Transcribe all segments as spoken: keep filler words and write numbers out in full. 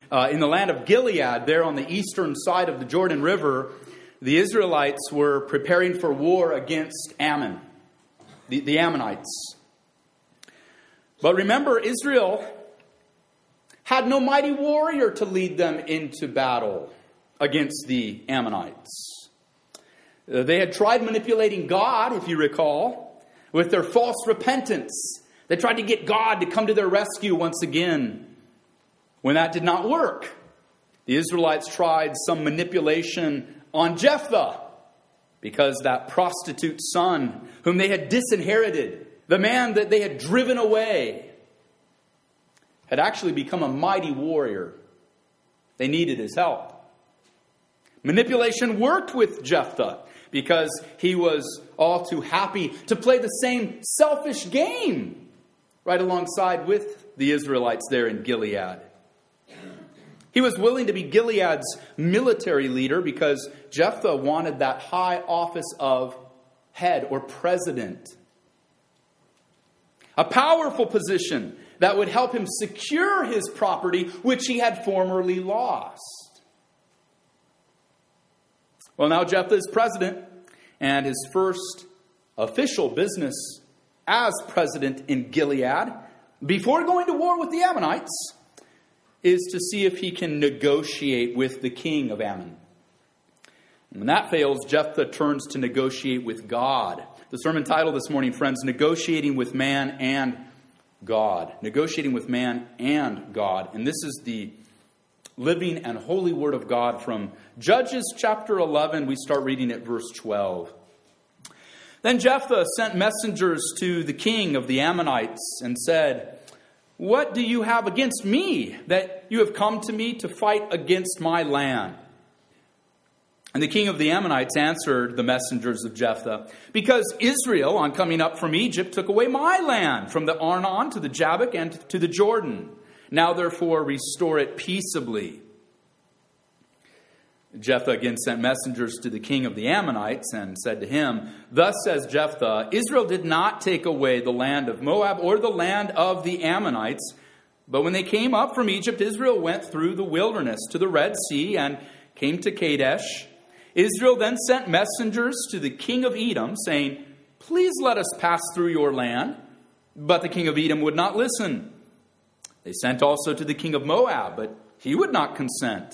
uh, in the land of Gilead, there on the eastern side of the Jordan River, the Israelites were preparing for war against Ammon, the, the Ammonites. But remember, Israel had no mighty warrior to lead them into battle against the Ammonites. Uh, they had tried manipulating God, if you recall, with their false repentance. They tried to get God to come to their rescue once again. When that did not work, the Israelites tried some manipulation on Jephthah, because that prostitute son whom they had disinherited, the man that they had driven away, had actually become a mighty warrior. They needed his help. Manipulation worked with Jephthah because he was all too happy to play the same selfish game right alongside with the Israelites there in Gilead. He was willing to be Gilead's military leader because Jephthah wanted that high office of head or president. A powerful position that would help him secure his property, which he had formerly lost. Well, now Jephthah is president, and his first official business as president in Gilead, before going to war with the Ammonites, is to see if he can negotiate with the king of Ammon. And when that fails, Jephthah turns to negotiate with God. The sermon title this morning, friends, Negotiating with Man and God. Negotiating with man and God. And this is the living and holy word of God from Judges chapter eleven. We start reading at verse twelve. Then Jephthah sent messengers to the king of the Ammonites and said, "What do you have against me, that you have come to me to fight against my land?" And the king of the Ammonites answered the messengers of Jephthah, "Because Israel, on coming up from Egypt, took away my land from the Arnon to the Jabbok and to the Jordan. Now therefore restore it peaceably." Jephthah again sent messengers to the king of the Ammonites and said to him, "Thus says Jephthah, Israel did not take away the land of Moab or the land of the Ammonites, but when they came up from Egypt, Israel went through the wilderness to the Red Sea and came to Kadesh. Israel then sent messengers to the king of Edom, saying, 'Please let us pass through your land.' But the king of Edom would not listen. They sent also to the king of Moab, but he would not consent.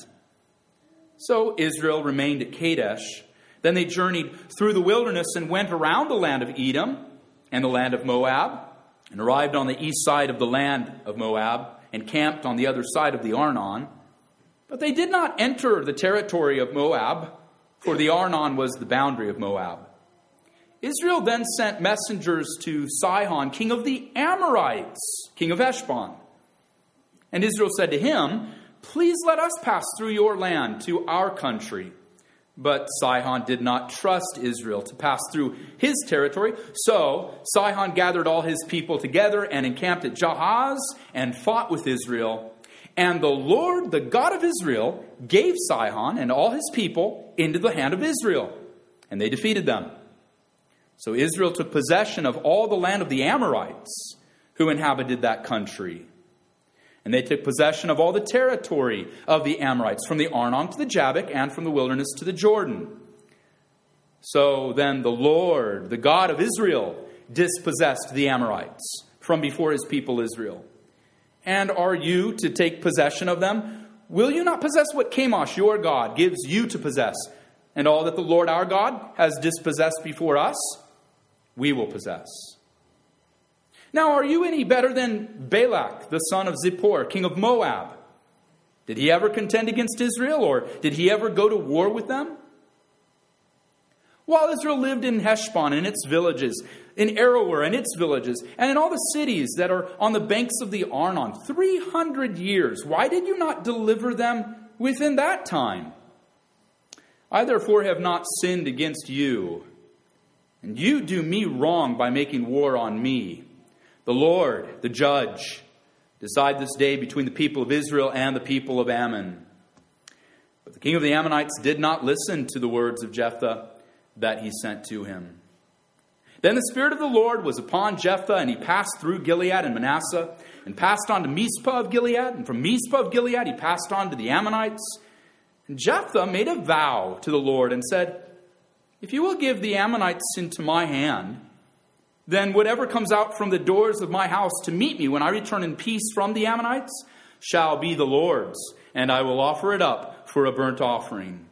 So Israel remained at Kadesh. Then they journeyed through the wilderness and went around the land of Edom and the land of Moab, and arrived on the east side of the land of Moab, and camped on the other side of the Arnon. But they did not enter the territory of Moab, for the Arnon was the boundary of Moab. Israel then sent messengers to Sihon, king of the Amorites, king of Heshbon. And Israel said to him, 'Please let us pass through your land to our country.' But Sihon did not trust Israel to pass through his territory. So Sihon gathered all his people together and encamped at Jahaz and fought with Israel. And the Lord, the God of Israel, gave Sihon and all his people into the hand of Israel, and they defeated them. So Israel took possession of all the land of the Amorites who inhabited that country. And they took possession of all the territory of the Amorites, from the Arnon to the Jabbok, and from the wilderness to the Jordan. So then the Lord, the God of Israel, dispossessed the Amorites from before his people Israel. And are you to take possession of them? Will you not possess what Chemosh, your God, gives you to possess? And all that the Lord our God has dispossessed before us, we will possess. Now, are you any better than Balak, the son of Zippor, king of Moab? Did he ever contend against Israel, or did he ever go to war with them? While Israel lived in Heshbon and its villages, in Aroer and its villages, and in all the cities that are on the banks of the Arnon, three hundred years, why did you not deliver them within that time? I therefore have not sinned against you, and you do me wrong by making war on me. The Lord, the judge, decide this day between the people of Israel and the people of Ammon." But the king of the Ammonites did not listen to the words of Jephthah that he sent to him. Then the Spirit of the Lord was upon Jephthah, and he passed through Gilead and Manasseh, and passed on to Mizpah of Gilead. And from Mizpah of Gilead, he passed on to the Ammonites. And Jephthah made a vow to the Lord and said, if you will give the Ammonites into my hand, then whatever comes out from the doors of my house to meet me when I return in peace from the Ammonites shall be the Lord's, and I will offer it up for a burnt offering.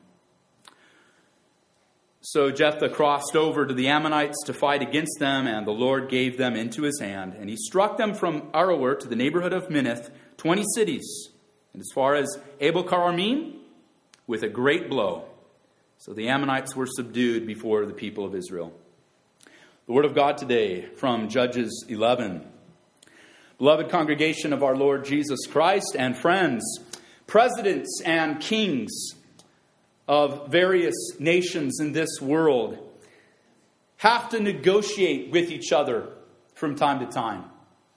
So Jephthah crossed over to the Ammonites to fight against them, and the Lord gave them into his hand. And he struck them from Aroer to the neighborhood of Minnith, twenty cities, and as far as Abel-Carmim, with a great blow. So the Ammonites were subdued before the people of Israel. The word of God today from Judges eleven. Beloved congregation of our Lord Jesus Christ and friends, presidents and kings of various nations in this world have to negotiate with each other from time to time.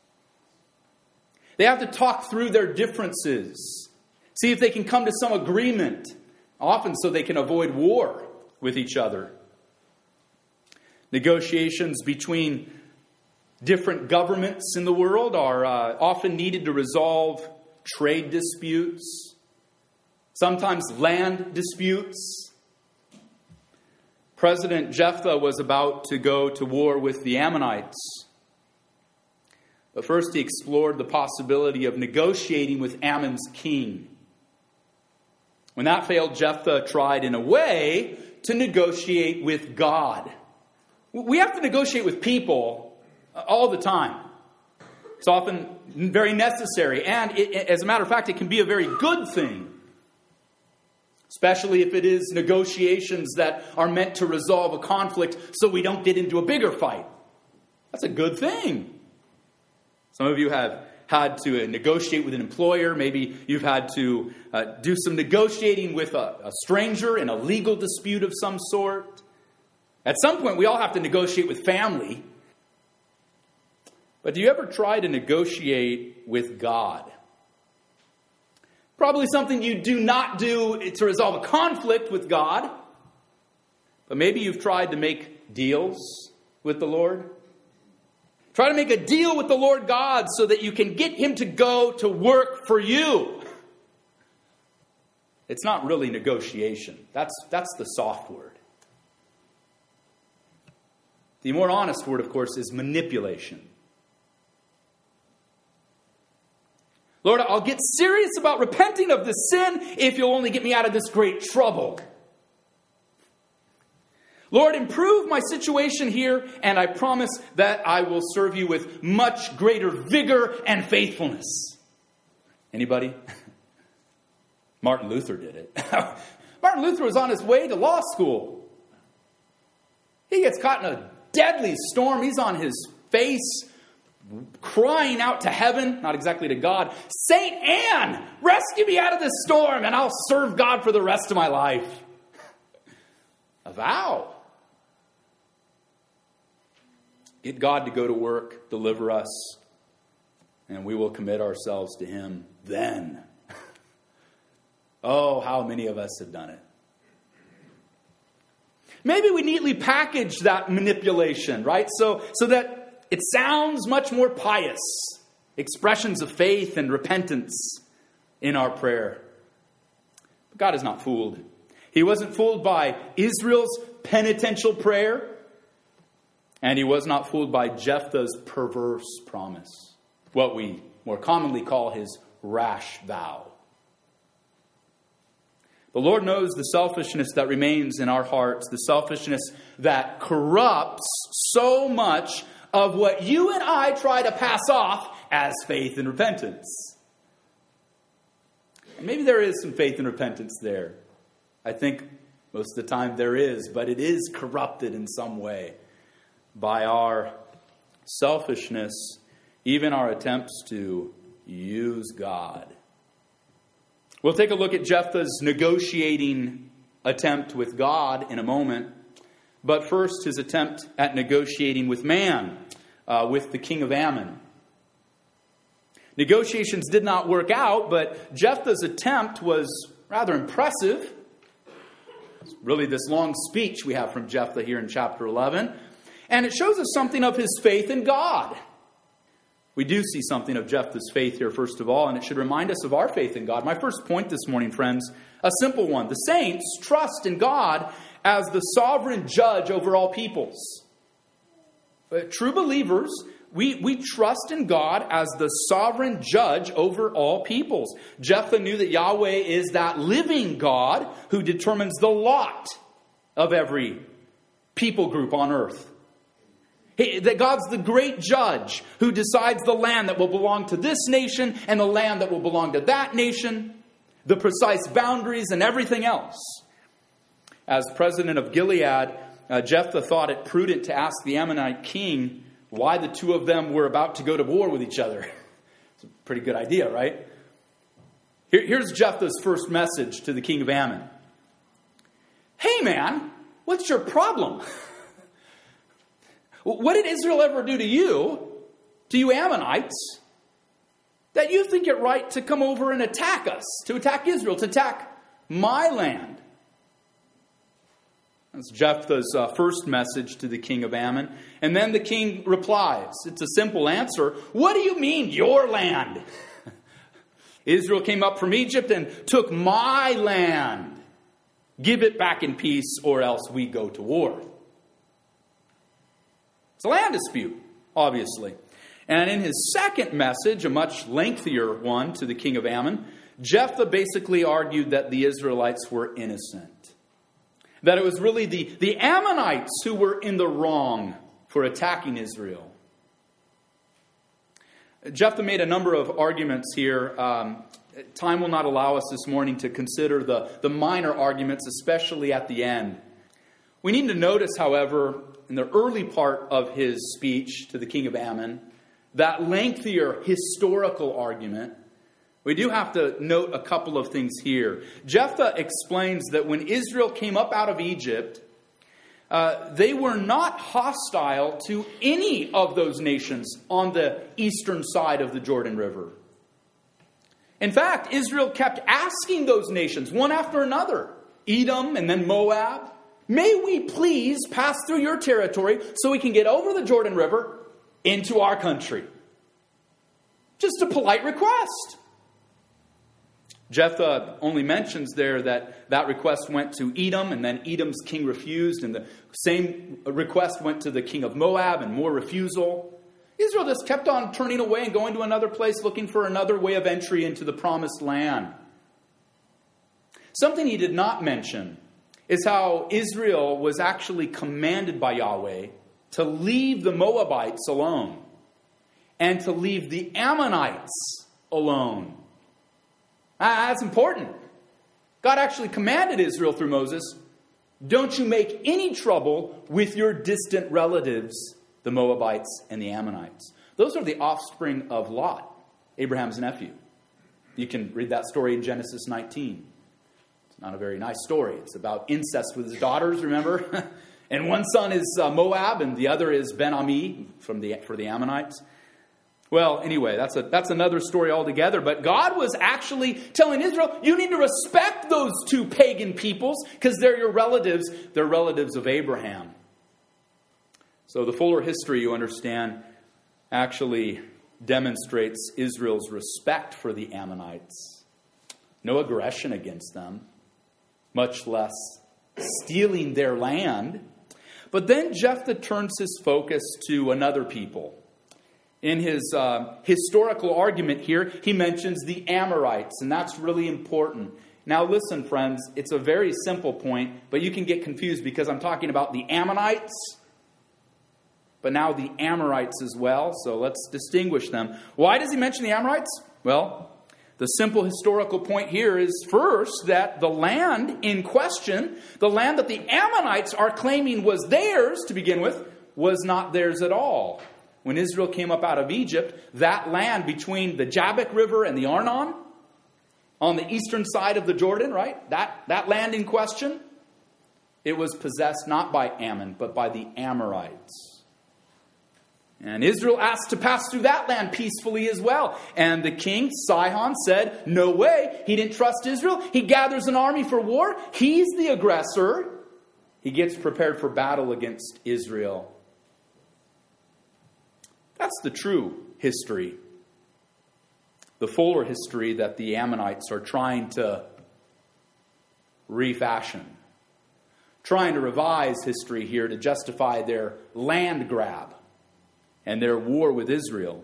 They have to talk through their differences, see if they can come to some agreement, often so they can avoid war with each other. Negotiations between different governments in the world are uh, often needed to resolve trade disputes, sometimes land disputes. President Jephthah was about to go to war with the Ammonites. But first he explored the possibility of negotiating with Ammon's king. When that failed, Jephthah tried in a way to negotiate with God. We have to negotiate with people all the time. It's often very necessary. And it, as a matter of fact, it can be a very good thing. Especially if it is negotiations that are meant to resolve a conflict so we don't get into a bigger fight. That's a good thing. Some of you have had to negotiate with an employer. Maybe you've had to uh, do some negotiating with a, a stranger in a legal dispute of some sort. At some point, we all have to negotiate with family. But do you ever try to negotiate with God? Probably something you do not do to resolve a conflict with God. But maybe you've tried to make deals with the Lord. Try to make a deal with the Lord God so that you can get him to go to work for you. It's not really negotiation. That's, that's the soft word. The more honest word, of course, is manipulation. Lord, I'll get serious about repenting of this sin if you'll only get me out of this great trouble. Lord, improve my situation here, and I promise that I will serve you with much greater vigor and faithfulness. Anybody? Martin Luther did it. Martin Luther was on his way to law school. He gets caught in a deadly storm. He's on his face, crying out to heaven, not exactly to God. Saint Anne, rescue me out of this storm, and I'll serve God for the rest of my life. A vow. Get God to go to work, deliver us, and we will commit ourselves to him then. Oh, how many of us have done it. Maybe we neatly package that manipulation, right? So, so that it sounds much more pious. Expressions of faith and repentance in our prayer. But God is not fooled. He wasn't fooled by Israel's penitential prayer. And he was not fooled by Jephthah's perverse promise. What we more commonly call his rash vow. The Lord knows the selfishness that remains in our hearts, the selfishness that corrupts so much of what you and I try to pass off as faith and repentance. And maybe there is some faith and repentance there. I think most of the time there is, but it is corrupted in some way by our selfishness, even our attempts to use God. We'll take a look at Jephthah's negotiating attempt with God in a moment. But first, his attempt at negotiating with man, uh, with the king of Ammon. Negotiations did not work out, but Jephthah's attempt was rather impressive. It's really this long speech we have from Jephthah here in chapter eleven. And it shows us something of his faith in God. We do see something of Jephthah's faith here, first of all, and it should remind us of our faith in God. My first point this morning, friends, a simple one. The saints trust in God as the sovereign judge over all peoples. But true believers, we, we trust in God as the sovereign judge over all peoples. Jephthah knew that Yahweh is that living God who determines the lot of every people group on earth. He, that God's the great judge who decides the land that will belong to this nation and the land that will belong to that nation, the precise boundaries and everything else. As president of Gilead, uh, Jephthah thought it prudent to ask the Ammonite king why the two of them were about to go to war with each other. It's a pretty good idea, right? Here, here's Jephthah's first message to the king of Ammon. Hey man, what's your problem? What did Israel ever do to you, to you Ammonites, that you think it right to come over and attack us, to attack Israel, to attack my land? That's Jephthah's uh, first message to the king of Ammon. And then the king replies. It's a simple answer. What do you mean, your land? Israel came up from Egypt and took my land. Give it back in peace or else we go to war. It's a land dispute, obviously. And in his second message, a much lengthier one to the king of Ammon, Jephthah basically argued that the Israelites were innocent. That it was really the, the Ammonites who were in the wrong for attacking Israel. Jephthah made a number of arguments here. Um, time will not allow us this morning to consider the, the minor arguments, especially at the end. We need to notice, however, in the early part of his speech to the king of Ammon, that lengthier historical argument. We do have to note a couple of things here. Jephthah explains that when Israel came up out of Egypt, uh, they were not hostile to any of those nations on the eastern side of the Jordan River. In fact, Israel kept asking those nations, one after another, Edom and then Moab, may we please pass through your territory so we can get over the Jordan River into our country? Just a polite request. Jephthah only mentions there that that request went to Edom, and then Edom's king refused, and the same request went to the king of Moab, and more refusal. Israel just kept on turning away and going to another place, looking for another way of entry into the promised land. Something he did not mention is how Israel was actually commanded by Yahweh to leave the Moabites alone and to leave the Ammonites alone. Ah, that's important. God actually commanded Israel through Moses, don't you make any trouble with your distant relatives, the Moabites and the Ammonites. Those are the offspring of Lot, Abraham's nephew. You can read that story in Genesis nineteen. It's not a very nice story. It's about incest with his daughters, remember? And one son is uh, Moab and the other is Ben-Ami from the, for the Ammonites. Well, anyway, that's a that's another story altogether. But God was actually telling Israel, you need to respect those two pagan peoples because they're your relatives. They're relatives of Abraham. So the fuller history, you understand, actually demonstrates Israel's respect for the Ammonites. No aggression against them, much less stealing their land. But then Jephthah turns his focus to another people. In his uh, historical argument here, he mentions the Amorites, and that's really important. Now listen, friends, it's a very simple point, but you can get confused because I'm talking about the Ammonites, but now the Amorites as well, so let's distinguish them. Why does he mention the Amorites? Well, the simple historical point here is first that the land in question, the land that the Ammonites are claiming was theirs to begin with, was not theirs at all. When Israel came up out of Egypt, that land between the Jabbok River and the Arnon, on the eastern side of the Jordan, right? That, that land in question, it was possessed not by Ammon, but by the Amorites. And Israel asked to pass through that land peacefully as well. And the king, Sihon, said, no way. He didn't trust Israel. He gathers an army for war. He's the aggressor. He gets prepared for battle against Israel. That's the true history. The fuller history that the Ammonites are trying to refashion. Trying to revise history here to justify their land grab and their war with Israel.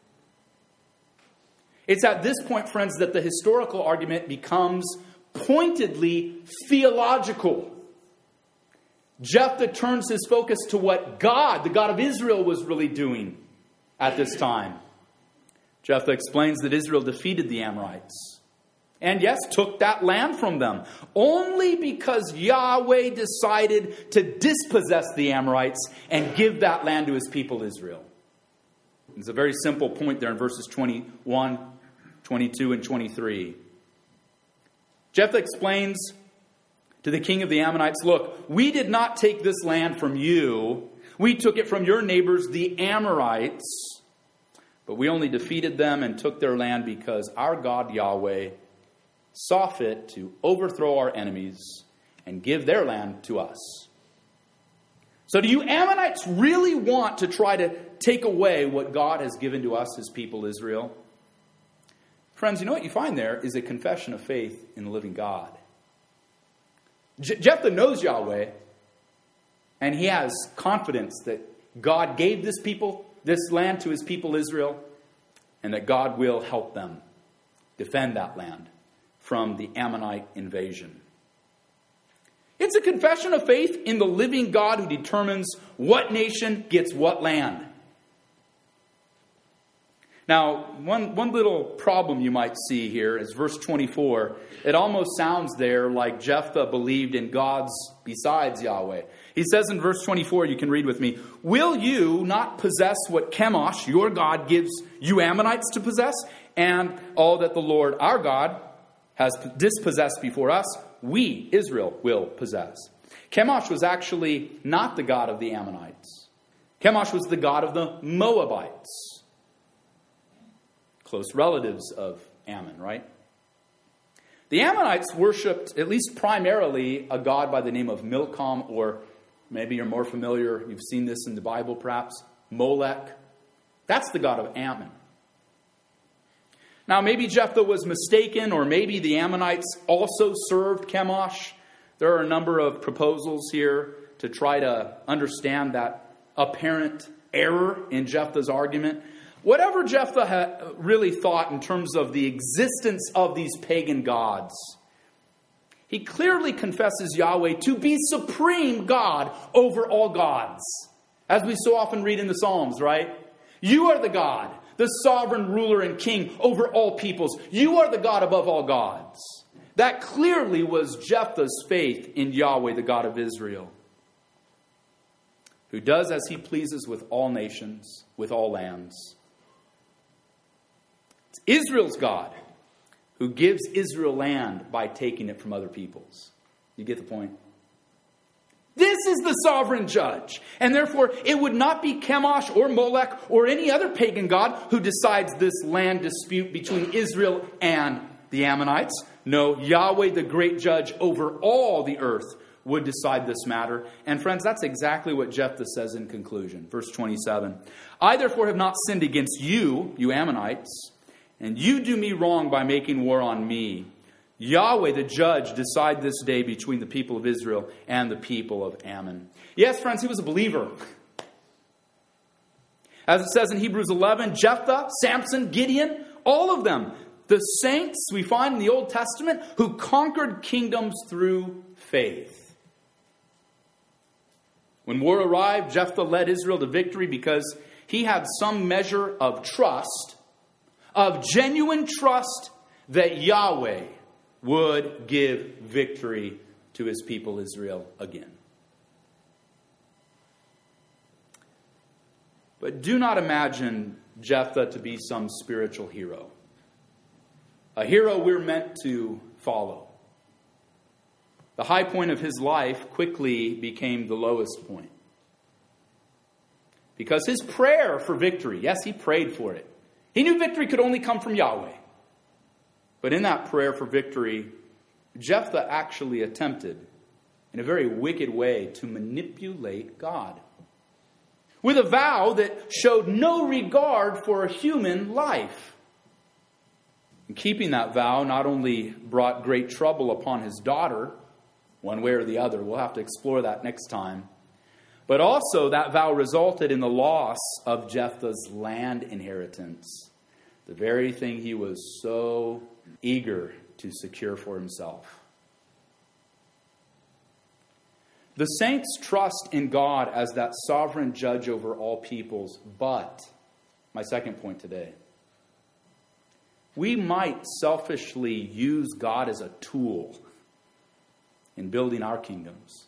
It's at this point, friends, that the historical argument becomes pointedly theological. Jephthah turns his focus to what God, the God of Israel, was really doing at this time. Jephthah explains that Israel defeated the Amorites. And yes, took that land from them. Only because Yahweh decided to dispossess the Amorites and give that land to his people Israel. It's a very simple point there in verses twenty-one, twenty-two, and twenty-three. Jephthah explains to the king of the Ammonites, look, we did not take this land from you. We took it from your neighbors, the Amorites. But we only defeated them and took their land because our God Yahweh saw fit to overthrow our enemies and give their land to us. So do you Ammonites really want to try to take away what God has given to us, his people Israel? Friends, you know what you find there is a confession of faith in the living God. Je- Jephthah knows Yahweh, and he has confidence that God gave this people, this land to his people Israel, and that God will help them defend that land from the Ammonite invasion. It's a confession of faith in the living God who determines what nation gets what land. Now, one, one little problem you might see here is verse twenty-four. It almost sounds there like Jephthah believed in gods besides Yahweh. He says in verse twenty-four, you can read with me, will you not possess what Chemosh, your God, gives you Ammonites to possess? And all that the Lord, our God, has dispossessed before us, we, Israel, will possess. Chemosh was actually not the god of the Ammonites. Chemosh was the god of the Moabites. Close relatives of Ammon, right? The Ammonites worshipped, at least primarily, a god by the name of Milcom, or maybe you're more familiar, you've seen this in the Bible perhaps, Molech. That's the god of Ammon. Now, maybe Jephthah was mistaken, or maybe the Ammonites also served Chemosh. There are a number of proposals here to try to understand that apparent error in Jephthah's argument. Whatever Jephthah had really thought in terms of the existence of these pagan gods, he clearly confesses Yahweh to be supreme God over all gods. As we so often read in the Psalms, right? You are the God, the sovereign ruler and king over all peoples. You are the God above all gods. That clearly was Jephthah's faith in Yahweh, the God of Israel, who does as he pleases with all nations, with all lands. It's Israel's God who gives Israel land by taking it from other peoples. You get the point? This is the sovereign judge. And therefore, it would not be Chemosh or Molech or any other pagan god who decides this land dispute between Israel and the Ammonites. No, Yahweh, the great judge over all the earth, would decide this matter. And friends, that's exactly what Jephthah says in conclusion. Verse twenty-seven. I therefore have not sinned against you, you Ammonites, and you do me wrong by making war on me. Yahweh, the judge, decide this day between the people of Israel and the people of Ammon. Yes, friends, he was a believer. As it says in Hebrews eleven, Jephthah, Samson, Gideon, all of them, the saints we find in the Old Testament who conquered kingdoms through faith. When war arrived, Jephthah led Israel to victory because he had some measure of trust, of genuine trust that Yahweh would give victory to his people Israel again. But do not imagine Jephthah to be some spiritual hero. A hero we're meant to follow. The high point of his life quickly became the lowest point. Because his prayer for victory, yes, he prayed for it. He knew victory could only come from Yahweh. But in that prayer for victory, Jephthah actually attempted, in a very wicked way, to manipulate God. with a vow that showed no regard for a human life. And keeping that vow not only brought great trouble upon his daughter, one way or the other, we'll have to explore that next time, but also that vow resulted in the loss of Jephthah's land inheritance, the very thing he was so eager to secure for himself. The saints trust in God as that sovereign judge over all peoples, but, my second point today, we might selfishly use God as a tool in building our kingdoms.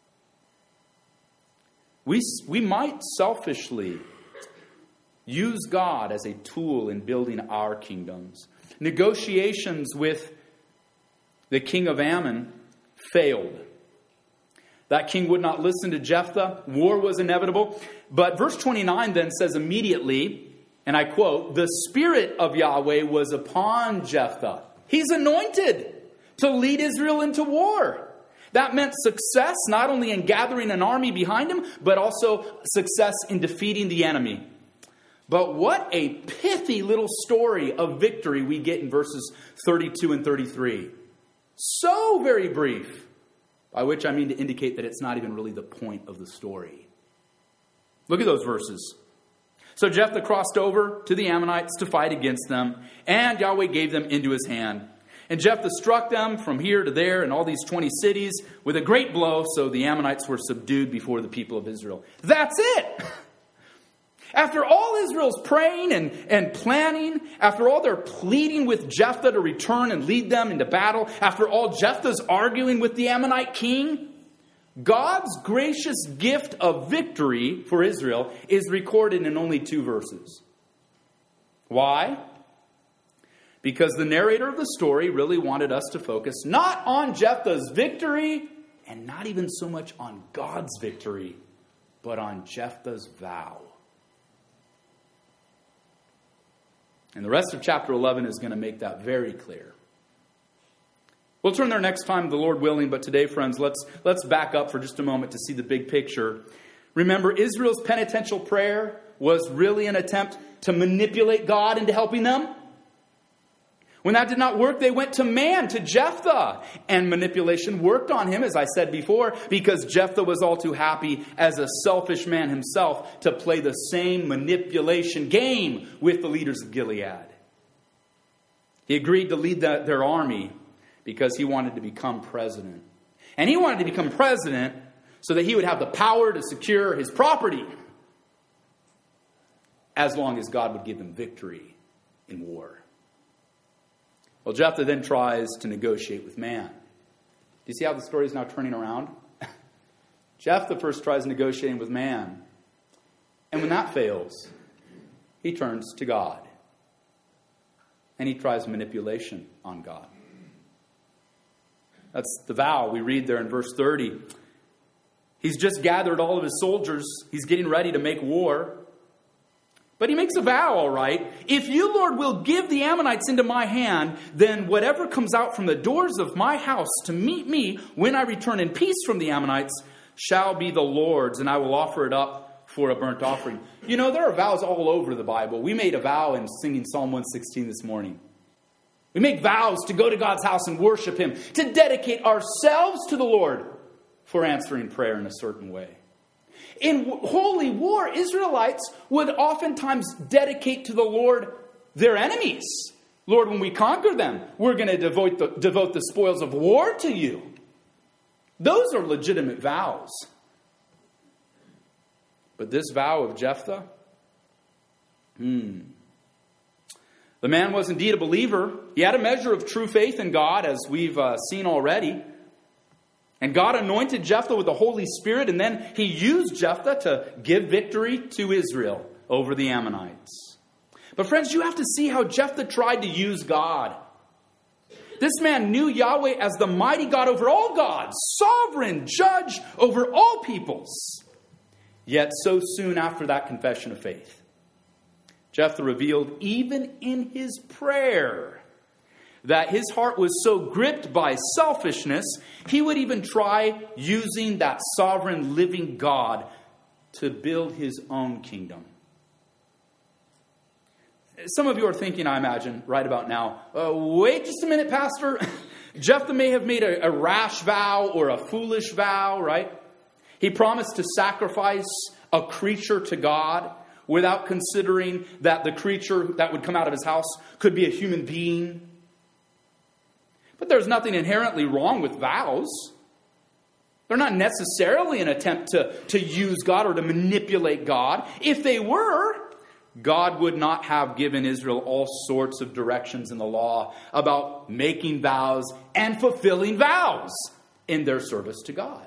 We, we might selfishly use God as a tool in building our kingdoms. Negotiations with the king of Ammon failed. That king would not listen to Jephthah. War was inevitable. But verse twenty-nine then says immediately, and I quote, "The Spirit of Yahweh was upon Jephthah." He's anointed to lead Israel into war. That meant success not only in gathering an army behind him, but also success in defeating the enemy. But what a pithy little story of victory we get in verses thirty-two and thirty-three. So very brief. By which I mean to indicate that it's not even really the point of the story. Look at those verses. "So Jephthah crossed over to the Ammonites to fight against them, and Yahweh gave them into his hand. And Jephthah struck them from here to there in all these twenty cities with a great blow, so the Ammonites were subdued before the people of Israel." That's it! After all Israel's praying and, and planning, after all their pleading with Jephthah to return and lead them into battle, after all Jephthah's arguing with the Ammonite king, God's gracious gift of victory for Israel is recorded in only two verses. Why? Because the narrator of the story really wanted us to focus not on Jephthah's victory, and not even so much on God's victory, but on Jephthah's vow. And the rest of chapter eleven is going to make that very clear. We'll turn there next time, the Lord willing, but today, friends, let's, let's back up for just a moment to see the big picture. Remember, Israel's penitential prayer was really an attempt to manipulate God into helping them. When that did not work, they went to man, to Jephthah. And manipulation worked on him, as I said before, because Jephthah was all too happy as a selfish man himself to play the same manipulation game with the leaders of Gilead. He agreed to lead the, their army because he wanted to become president. And he wanted to become president so that he would have the power to secure his property, as long as God would give him victory in war. Well, Jephthah then tries to negotiate with man. Do you see how the story is now turning around? Jephthah first tries negotiating with man. And when that fails, he turns to God. And he tries manipulation on God. That's the vow we read there in verse thirty. He's just gathered all of his soldiers. He's getting ready to make war. But he makes a vow, all right. "If you, Lord, will give the Ammonites into my hand, then whatever comes out from the doors of my house to meet me when I return in peace from the Ammonites shall be the Lord's, and I will offer it up for a burnt offering." You know, there are vows all over the Bible. We made a vow in singing Psalm one sixteen this morning. We make vows to go to God's house and worship him, to dedicate ourselves to the Lord for answering prayer in a certain way. In holy war, Israelites would oftentimes dedicate to the Lord their enemies. "Lord, when we conquer them, we're going to devote the, devote the spoils of war to you." Those are legitimate vows. But this vow of Jephthah, hmm. The man was indeed a believer. He had a measure of true faith in God, as we've uh, seen already. And God anointed Jephthah with the Holy Spirit, and then he used Jephthah to give victory to Israel over the Ammonites. But friends, you have to see how Jephthah tried to use God. This man knew Yahweh as the mighty God over all gods, sovereign judge over all peoples. Yet so soon after that confession of faith, Jephthah revealed even in his prayer that his heart was so gripped by selfishness, he would even try using that sovereign living God to build his own kingdom. Some of you are thinking, I imagine, right about now, uh, wait just a minute, Pastor. Jephthah may have made a, a rash vow or a foolish vow, right? He promised to sacrifice a creature to God without considering that the creature that would come out of his house could be a human being. But there's nothing inherently wrong with vows. They're not necessarily an attempt to, to use God or to manipulate God. If they were, God would not have given Israel all sorts of directions in the law about making vows and fulfilling vows in their service to God.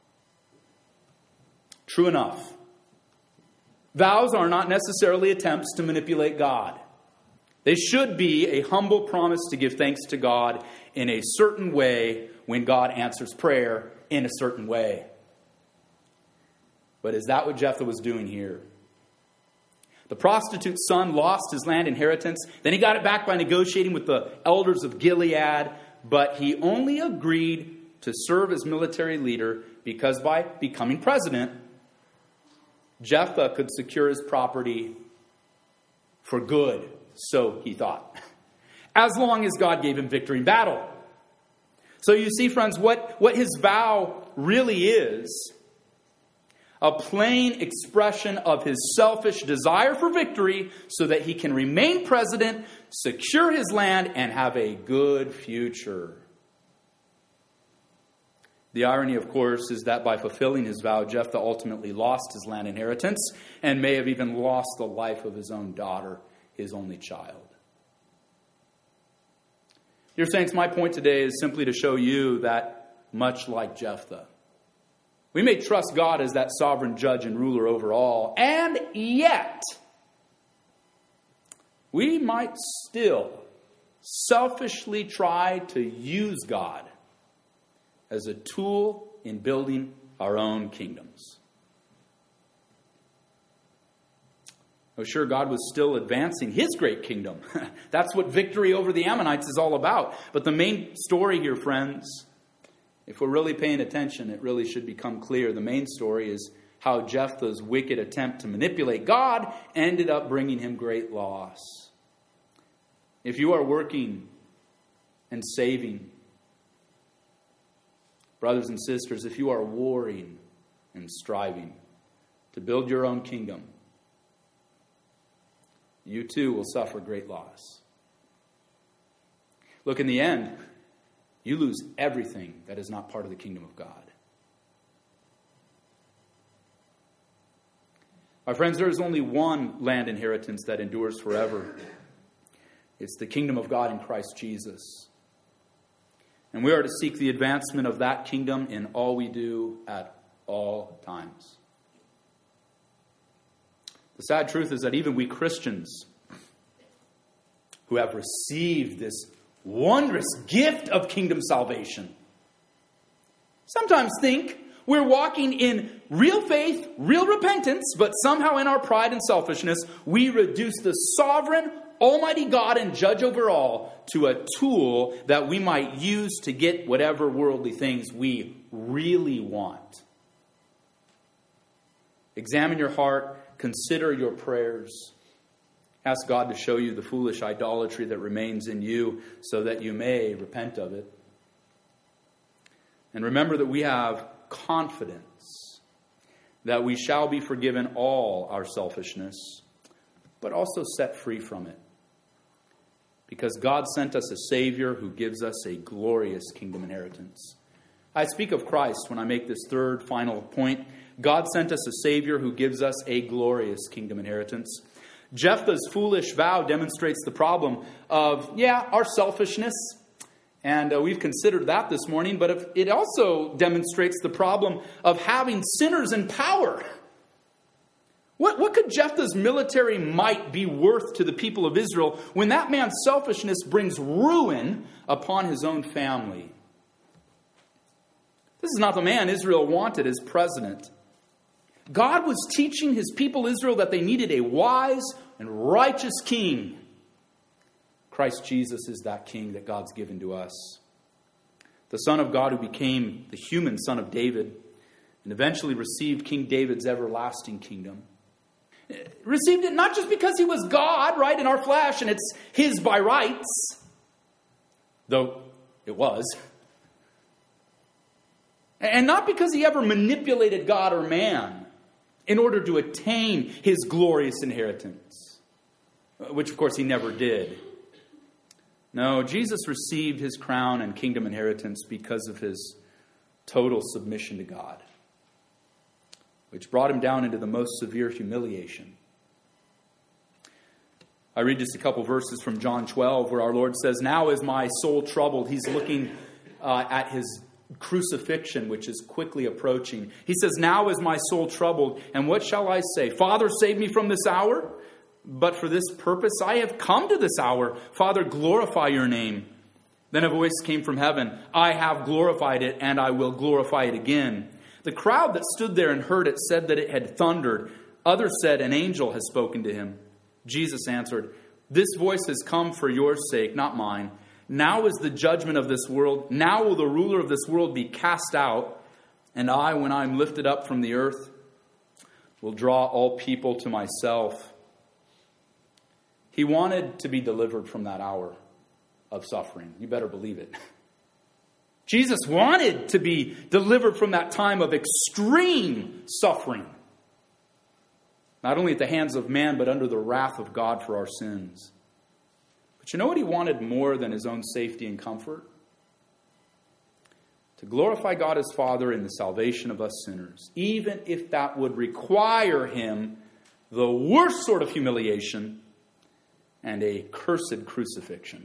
True enough. Vows are not necessarily attempts to manipulate God. They should be a humble promise to give thanks to God in a certain way when God answers prayer in a certain way. But is that what Jephthah was doing here? The prostitute's son lost his land inheritance. Then he got it back by negotiating with the elders of Gilead. But he only agreed to serve as military leader because by becoming president, Jephthah could secure his property for good, so he thought, as long as God gave him victory in battle. So you see, friends, what, what his vow really is, a plain expression of his selfish desire for victory so that he can remain president, secure his land, and have a good future. The irony, of course, is that by fulfilling his vow, Jephthah ultimately lost his land inheritance and may have even lost the life of his own daughter, his only child. Dear saints, my point today is simply to show you that, much like Jephthah, we may trust God as that sovereign judge and ruler over all, and yet we might still selfishly try to use God as a tool in building our own kingdoms. Oh, sure, God was still advancing his great kingdom. That's what victory over the Ammonites is all about. But the main story here, friends, if we're really paying attention, it really should become clear. The main story is how Jephthah's wicked attempt to manipulate God ended up bringing him great loss. If you are working and saving, brothers and sisters, if you are warring and striving to build your own kingdom, you too will suffer great loss. Look, in the end, you lose everything that is not part of the kingdom of God. My friends, there is only one land inheritance that endures forever. It's the kingdom of God in Christ Jesus. And we are to seek the advancement of that kingdom in all we do at all times. The sad truth is that even we Christians who have received this wondrous gift of kingdom salvation sometimes think we're walking in real faith, real repentance, but somehow in our pride and selfishness, we reduce the sovereign, almighty God and judge over all to a tool that we might use to get whatever worldly things we really want. Examine your heart. Consider your prayers. Ask God to show you the foolish idolatry that remains in you so that you may repent of it. And remember that we have confidence that we shall be forgiven all our selfishness, but also set free from it. Because God sent us a Savior who gives us a glorious kingdom inheritance. I speak of Christ when I make this third final point. God sent us a Savior who gives us a glorious kingdom inheritance. Jephthah's foolish vow demonstrates the problem of, yeah, our selfishness. And uh, we've considered that this morning. But if, it also demonstrates the problem of having sinners in power. What, what could Jephthah's military might be worth to the people of Israel when that man's selfishness brings ruin upon his own family? This is not the man Israel wanted as president. God was teaching his people Israel that they needed a wise and righteous king. Christ Jesus is that king that God's given to us. The Son of God who became the human son of David and eventually received King David's everlasting kingdom. Received it not just because he was God, right, in our flesh, and it's his by rights, though it was. And not because he ever manipulated God or man in order to attain his glorious inheritance, which of course he never did. No, Jesus received his crown and kingdom inheritance because of his total submission to God, which brought him down into the most severe humiliation. I read just a couple verses from John twelve where our Lord says, "Now is my soul troubled." He's looking uh, at his crucifixion, which is quickly approaching. He says, "Now is my soul troubled, and what shall I say? Father, save me from this hour? But for this purpose I have come to this hour. Father, glorify your name." Then a voice came from heaven, "I have glorified it, and I will glorify it again." The crowd that stood there and heard it said that it had thundered. Others said, "An angel has spoken to him." Jesus answered, "This voice has come for your sake, not mine. Now is the judgment of this world. Now will the ruler of this world be cast out. And I, when I am lifted up from the earth, will draw all people to myself." He wanted to be delivered from that hour of suffering. You better believe it. Jesus wanted to be delivered from that time of extreme suffering. Not only at the hands of man, but under the wrath of God for our sins. But you know what he wanted more than his own safety and comfort? To glorify God as Father in the salvation of us sinners, even if that would require him the worst sort of humiliation and a cursed crucifixion.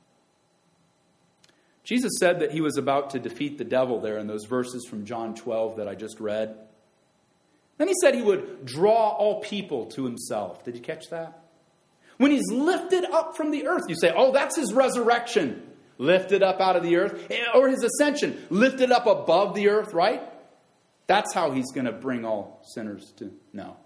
Jesus said that he was about to defeat the devil there in those verses from John twelve that I just read. Then he said he would draw all people to himself. Did you catch that? When he's lifted up from the earth, you say, oh, that's his resurrection. Lifted up out of the earth. Or his ascension. Lifted up above the earth, right? That's how he's going to bring all sinners to... No.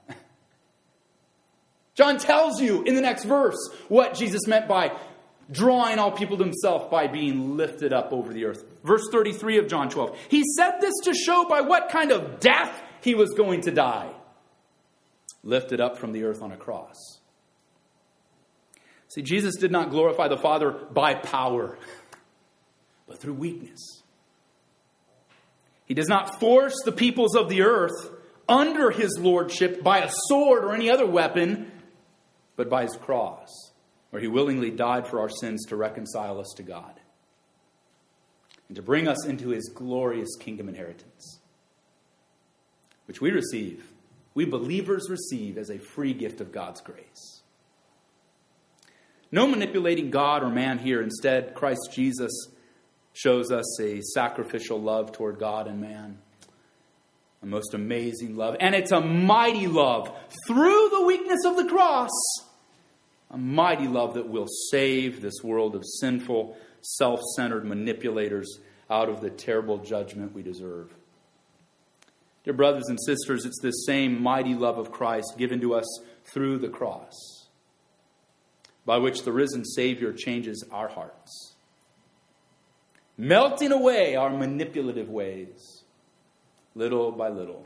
John tells you in the next verse what Jesus meant by drawing all people to himself by being lifted up over the earth. Verse thirty-three of John twelve. He said this to show by what kind of death he was going to die. Lifted up from the earth on a cross. See, Jesus did not glorify the Father by power, but through weakness. He does not force the peoples of the earth under his lordship by a sword or any other weapon, but by his cross, where he willingly died for our sins to reconcile us to God and to bring us into his glorious kingdom inheritance, which we receive, we believers receive as a free gift of God's grace. No manipulating God or man here. Instead, Christ Jesus shows us a sacrificial love toward God and man. A most amazing love. And it's a mighty love through the weakness of the cross. A mighty love that will save this world of sinful, self-centered manipulators out of the terrible judgment we deserve. Dear brothers and sisters, it's this same mighty love of Christ given to us through the cross, by which the risen Savior changes our hearts, melting away our manipulative ways, little by little,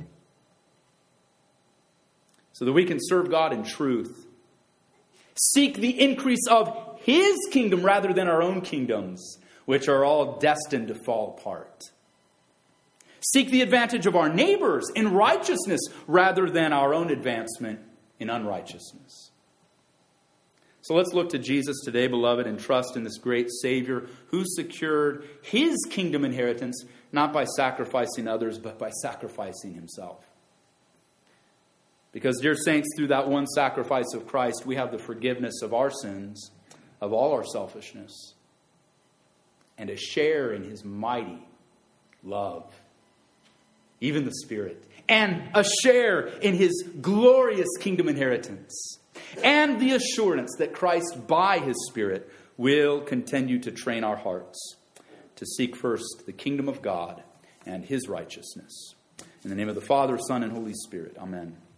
so that we can serve God in truth, seek the increase of his kingdom rather than our own kingdoms, which are all destined to fall apart. Seek the advantage of our neighbors in righteousness rather than our own advancement in unrighteousness. So let's look to Jesus today, beloved, and trust in this great Savior who secured his kingdom inheritance, not by sacrificing others, but by sacrificing himself. Because, dear saints, through that one sacrifice of Christ, we have the forgiveness of our sins, of all our selfishness, and a share in his mighty love, even the Spirit, and a share in his glorious kingdom inheritance, and the assurance that Christ, by his Spirit, will continue to train our hearts to seek first the kingdom of God and his righteousness. In the name of the Father, Son, and Holy Spirit. Amen.